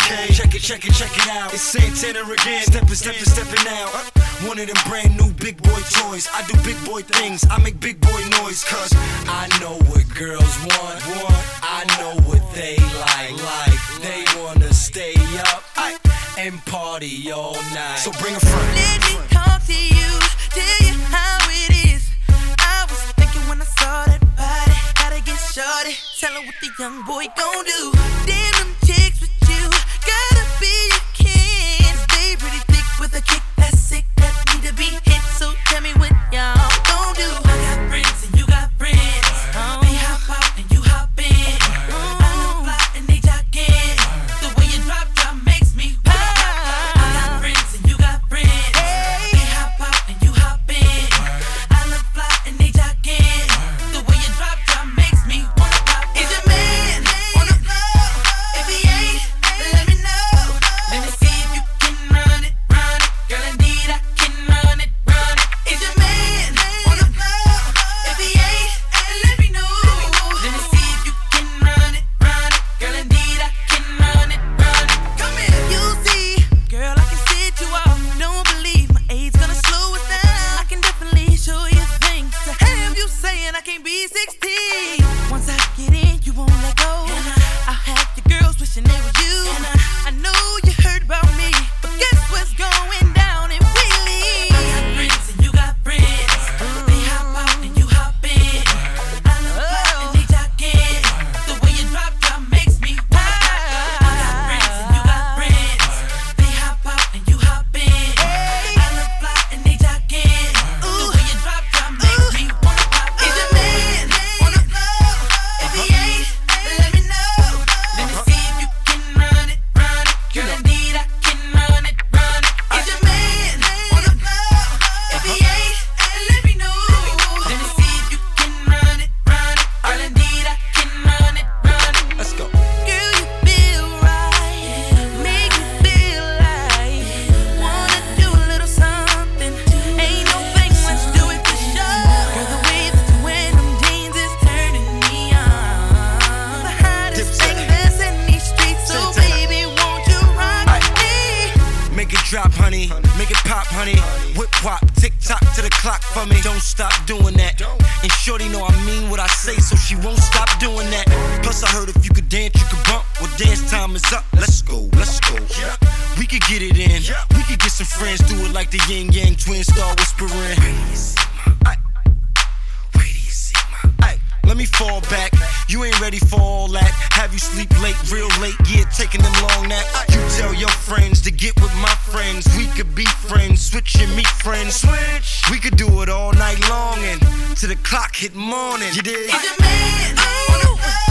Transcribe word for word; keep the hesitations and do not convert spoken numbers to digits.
okay. Check it, check it, check it out. It's Santana again. Steppin', steppin', steppin' out. One of them brand new big boy toys. I do big boy things. I make big boy noise. Cause I know what girls want. I know what they like. Like they wanna stay up and party all night. So bring a friend. Let me talk to you, tell you how it is. I was thinking when I saw that body, gotta get shorty. Tell her what the young boy gon' do. Damn them chicks with you, gotta be a kin. They pretty thick with a kick that's sick, that need to be hit. So tell me what y'all gon' do. I got friends and you got friends. Oh. They hop out and you hop in. Oh. I look fly and they jockin'. The way you drop drop makes me pop. I got friends and you got friends. They hop out and you hop in. I look fly and they jockin'. The way you drop drop makes me wanna pop. Is your man on the floor? If he ain't, let me know. Let me see if you can run it, run it. Girl, indeed I can run it, run it. Is your man on the floor? If he ain't, let me know. Let me see if you can run it, run it. Girl, indeed I can run it, run it. Come here. You see, girl, I can sit you off. Don't believe my age gonna slow it down. I can definitely show you things to have you saying I can't be sixteen. Once I get in, you won't let go. I'll have your girls wishing they were you. I know you heard about me, but guess what's going down in Wheelie? I got friends and you got friends. They hop out and you hop in. I look fly and they jockin'. The way you drop drop makes me wanna pop. I got friends and you got friends. They hop out and you hop in. I look fly and they jockin'. The way you drop drop makes me wanna pop. Is your man on the floor? If he ain't, let me know. Let me see if you can run it, run it. Girl, indeed I can run it, run it. Is your man on the floor? If he ain't, let me know. Let me see if you can run it, run it. Girl, indeed I can run it, run it. Let's go. Girl, you feel right, make me feel like wanna do a little something. Ain't no fake, let's do it for sure. Girl, the way that you wear them jeans is turning me on. The hottest thing that's in these streets, so baby, won't you rock me? Make it drop, honey. Make it pop, honey. Whip wop, tick tock to the clock for me. Don't stop doing that. And shorty know I mean what I say, so she won't stop doing that. Plus I heard if you could dance, you could bump. Well, dance time is up. Let's go, let's go. We could get it in. We could get some friends, do it like the yin yang twins, start whispering. Ay. Wait till you see my. Ay. Let me fall back. You ain't ready for all that. Have you sleep late, real late? Yeah, taking them long naps. You tell your friends to get with my friends. We could be friends, switch and meet friends. Switch. We could do it all night long and till the clock hit morning. You dig? Is your man on the floor?